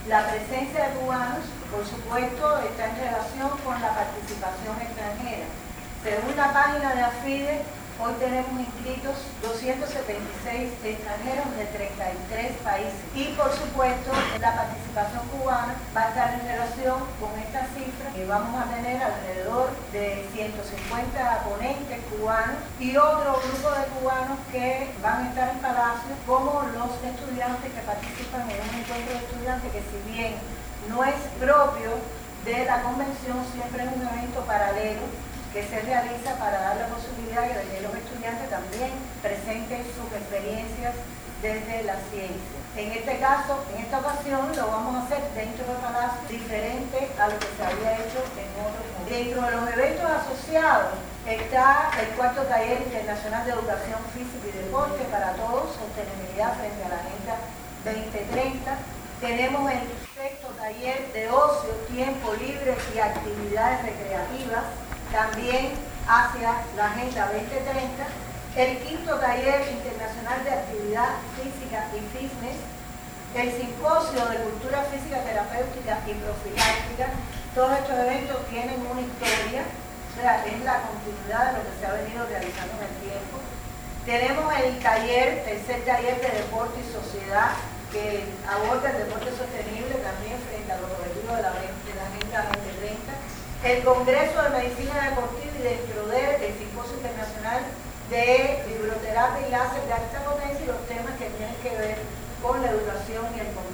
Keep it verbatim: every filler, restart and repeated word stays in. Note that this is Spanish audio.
La presencia de cubanos, por supuesto, está en relación con la participación extranjera. Según la página de AFIDE, hoy tenemos inscritos doscientos setenta y seis extranjeros de treinta y tres países. Y por supuesto, la participación cubana va a estar en relación con esta cifra, que vamos a tener alrededor de ciento cincuenta ponentes cubanos y otro grupo de cubanos que van a estar en Palacio, como los estudiantes que participan en un encuentro de estudiantes que, si bien no es propio de la convención, siempre es un evento paralelo que se realiza para dar la posibilidad de que los estudiantes también presenten sus experiencias desde la ciencia. En este caso, en esta ocasión, lo vamos a hacer dentro del Palacio, diferente a lo que se había hecho en otros momentos. Dentro de los eventos asociados está el cuarto taller internacional de educación física y deporte para todos, sostenibilidad frente a la Agenda veinte treinta. Tenemos el sexto taller de ocio, tiempo libre y actividades recreativas, también hacia la Agenda veinte treinta, el quinto taller internacional de actividad física y fitness, el simposio de cultura física terapéutica y profiláctica. Todos estos eventos tienen una historia, o sea, es la continuidad de lo que se ha venido realizando en el tiempo. Tenemos el taller, tercer taller de deporte y sociedad, que aborda el deporte sostenible también frente a los objetivos de la, de la Agenda veinte treinta. El Congreso de Medicina Deportiva y dentro del Simposio Internacional de Vibroterapia y Láser de Alta Potencia y los temas que tienen que ver con la educación y el